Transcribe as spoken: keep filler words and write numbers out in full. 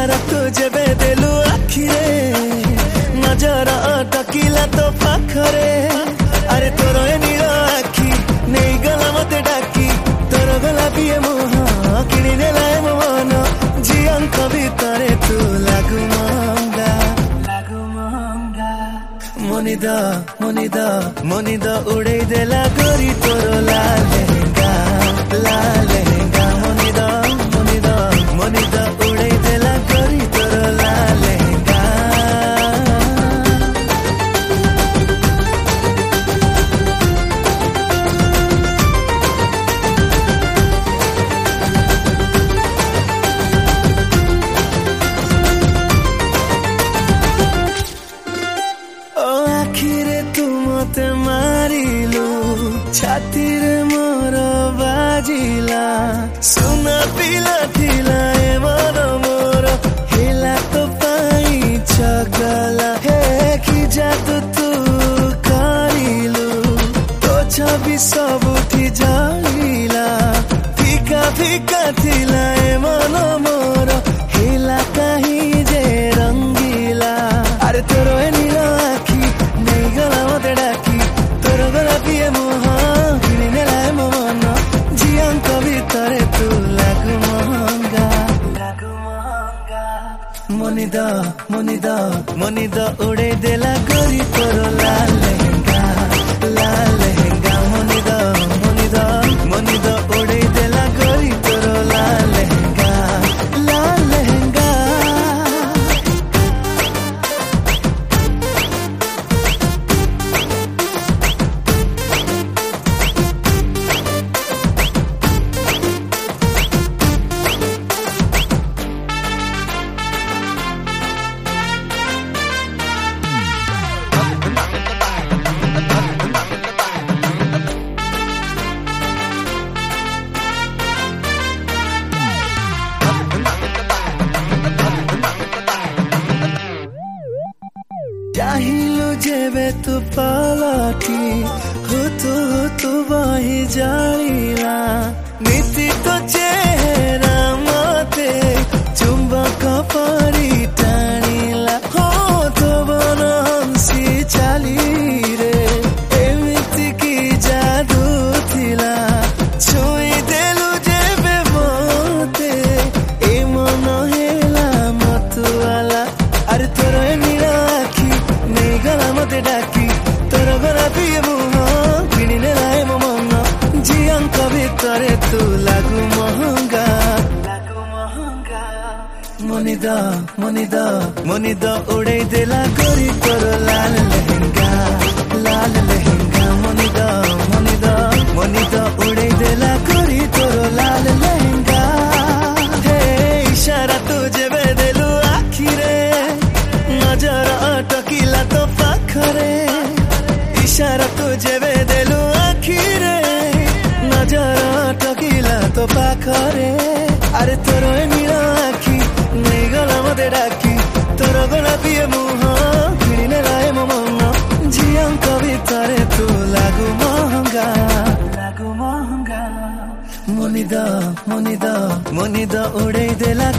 इशारा तू जेबे देलु आखिरे नजर अटकिला तो पाखरे अरे तोर ए नील आखि नहीं गला मते डाकी तोर गला पिए मुह किणी नेला ए मन जियंक भितरे तू लागु मंगा लागु मंगा मनिद मनिद मनिद उड़े देला गोरी तोर लाल लेहेंगा लाल लेहेंगा मनिद मनिद मनिद उड़े देला गोरी तोर लाल लेहेंगा ओ आखिरे तू मते मारिलु छाती रे मोर बाजिला सुना पिला थिला ए मन मोर हेला तो पाई चगला हे कि जादू तू करिलु तो छवि सब उठी जाइला फीका फीका थिला ए मन मोर हेला कहीं जे रंगीला अरे तोर ए नील आखि नहीं गला मते डाकी तोर गला पिए मुह किणी नेला ए मन जियंक भितरे तू लागु मंगा लागु मंगा मनिद मनिद मनिद उड़े देला गोरी तोर लाल लेहेंगा लाल लेहेंगा मनिद मनिद मनिद उड़े देला गोरी तोर लाल लेहेंगा लाल लेहेंगा चाहिलु जेबे तू पलटी हुतु हुतु बही जाइला नीति तो चेहरा मते चुंबक परी टाणिला हो तो बन हंसी चाली रे एमिति की जादू थिला छुई देलु जेबे मते ए मन हेला मतुआला अरे तोर ए नील आखि नहीं गला मते डाकी तोर गला पिए मुह किणी नेला ए मन जियंक भितरे तू लागु मंगा लागु मंगा मनिद मनिद मनिद उड़े देला गोरी तोर लाल लेहेंगा लाल लेहेंगा मनिद मनिद मनिद उड़े देला गोरी तोर लाल लेहेंगा हे इशारा तू जेबे देलु आखिरे नजर अटकिला तो पाखरे इशारा तू जेबे देलु आखिरे नजर अटकिला तो पाखरे अरे तोर ए नील आखि नहीं गला मते डाकी तोर गला पिए मुह किणी नेला ए मन जियंक भितरे तू लागु मंगा लागु मंगा मनिद मनिद मनिद उड़े देला